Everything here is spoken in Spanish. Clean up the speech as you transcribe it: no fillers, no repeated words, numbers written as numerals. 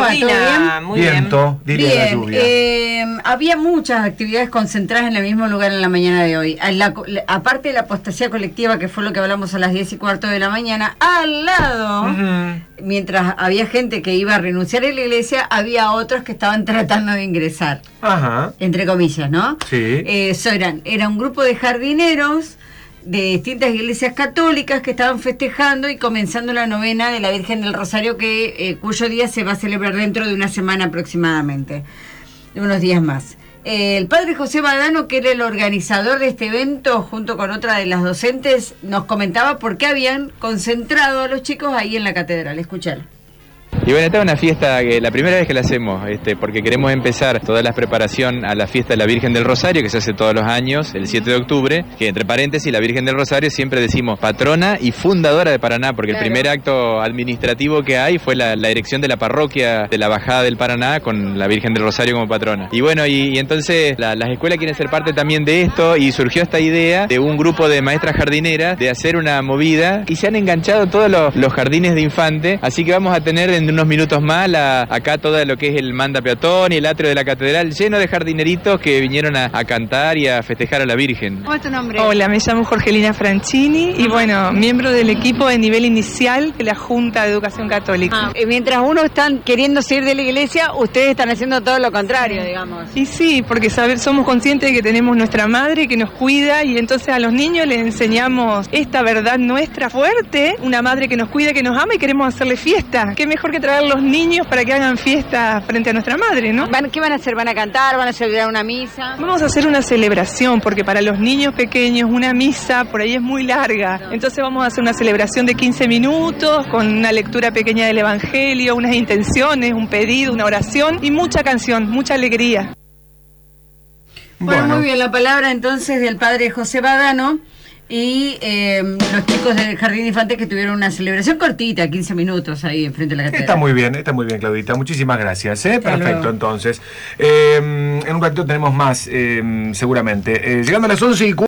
va? ¿Todo bien? Muy viento, diría la lluvia. Había muchas actividades concentradas en el mismo lugar en la mañana de hoy. Aparte de la apostasía colectiva, que fue lo que hablamos a las 10:15 de la mañana, al lado, mientras había gente que iba a renunciar a la iglesia, había otros que estaban tratando de ingresar. Ajá. Entre comillas, ¿no? Sí. Era un grupo de jardineros de distintas iglesias católicas que estaban festejando y comenzando la novena de la Virgen del Rosario, cuyo día se va a celebrar dentro de una semana aproximadamente, de unos días más. El padre José Badano, que era el organizador de este evento, junto con otra de las docentes, nos comentaba por qué habían concentrado a los chicos ahí en la catedral. Escuchalo. Y bueno, esta es una fiesta que la primera vez que la hacemos, porque queremos empezar toda la preparación a la fiesta de la Virgen del Rosario, que se hace todos los años, el 7 de octubre, que entre paréntesis, la Virgen del Rosario siempre decimos patrona y fundadora de Paraná, porque claro, el primer acto administrativo que hay fue la erección de la parroquia de la Bajada del Paraná con la Virgen del Rosario como patrona. Y bueno, y entonces las escuelas quieren ser parte también de esto, y surgió esta idea de un grupo de maestras jardineras de hacer una movida, y se han enganchado todos los jardines de infante, así que vamos a tener en unos minutos más acá todo lo que es el manda peatón y el atrio de la catedral lleno de jardineritos que vinieron a cantar y a festejar a la Virgen. ¿Cómo es tu nombre? Hola, me llamo Jorgelina Franchini y bueno, miembro del equipo de nivel inicial de la Junta de Educación Católica. Mientras unos están queriendo salir de la iglesia, ustedes están haciendo todo lo contrario, digamos. Y sí, porque somos conscientes de que tenemos nuestra madre que nos cuida, y entonces a los niños les enseñamos esta verdad nuestra fuerte, una madre que nos cuida, que nos ama, y queremos hacerle fiesta. Qué mejor que traer los niños para que hagan fiesta frente a nuestra madre, ¿no? ¿Qué van a hacer? ¿Van a cantar? ¿Van a celebrar una misa? Vamos a hacer una celebración, porque para los niños pequeños una misa por ahí es muy larga. Entonces vamos a hacer una celebración de 15 minutos con una lectura pequeña del Evangelio, unas intenciones, un pedido, una oración y mucha canción, mucha alegría. Bueno, muy bien, la palabra entonces del padre José Badano y los chicos del Jardín de Infantes, que tuvieron una celebración cortita, 15 minutos ahí enfrente de la catedral. Está muy bien, Claudita. Muchísimas gracias. Perfecto, luego. Entonces. En un ratito tenemos más, seguramente. Llegando a las 11:04.